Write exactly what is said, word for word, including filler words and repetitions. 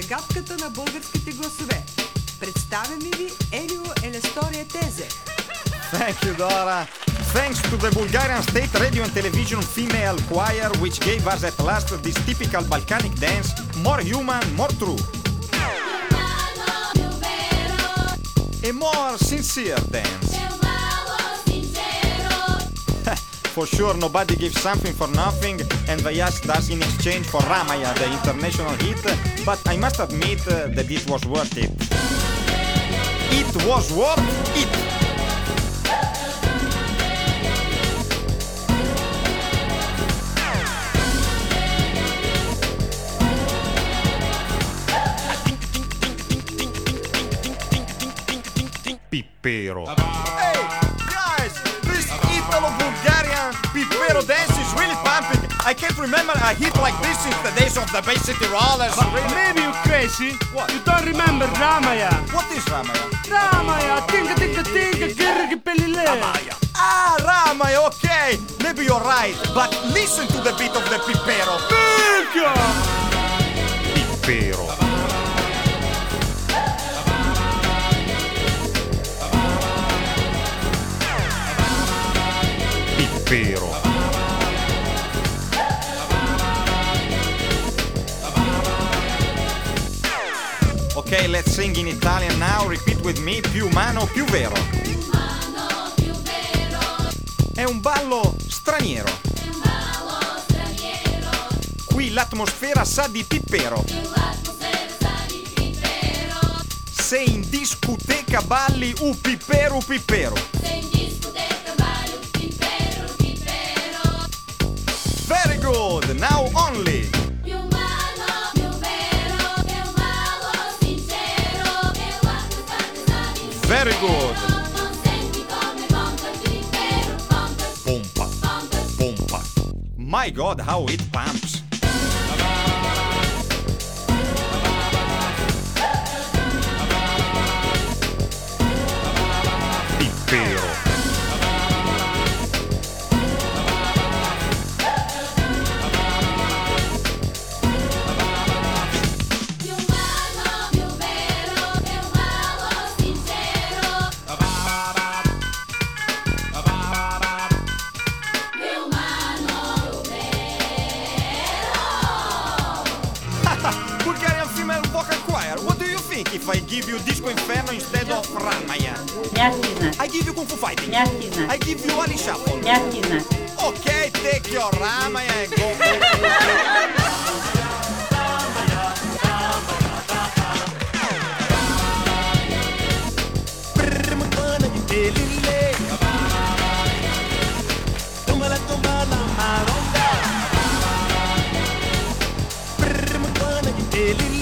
загадката на българските гласове. Представяме ви Елио Елесторио Тезе. Thank you, Dora. Thanks to the Bulgarian State Radio and Television Female Choir, which gave us at last this typical Balkanic dance, more human, more true. A more sincere dance. For sure, nobody gives something for nothing, and they asked us in exchange for Ramaya, the international hit, but I must admit uh, that it was worth it. It was worth it! Pippero. Hey, guys, this Italo-Bulgarian Pippero dance is really pumping. I can't remember a hit like this since the days of the Bay City Rollers. Really? Maybe you're crazy. What? You don't remember Ramaya. What is Ramaya? Ramaya, tinga tinga tinga, girgi pelile. Ramaya. Ah, Ramaya, okay. Maybe you're right, but listen to the beat of the Pippero. Minchia! Pippero. Pippero. Okay, let's sing in Italian now. Repeat with me. Più umano, più vero. Più umano, più vero. È un ballo straniero. È un ballo straniero. Qui l'atmosfera sa di Pippero. Qui l'atmosfera sa di Pippero. Se in discoteca balli u Pippero Pippero. Se in discoteca balli u Pippero Pippero. Very good. Now only. Più umano, più vero. È un ballo sincero. Che l'atmosfera sa di Pippero. Very good. Non senti come pompa il Pippero. Pompa, Pompa. pompa. Pompa. My God, how it pumps. Pippero. Più umano, più vero. È un ballo sincero. Più umano, più vero. Bulgarian Female Vocal Choir, what do you think if I give you Disco Inferno instead of Ramaya? Не знать, I give you Kung Fu Fighting. не знать, I give you Ali Shuffle. не знать. Okay, take your Ramaya and go. Ele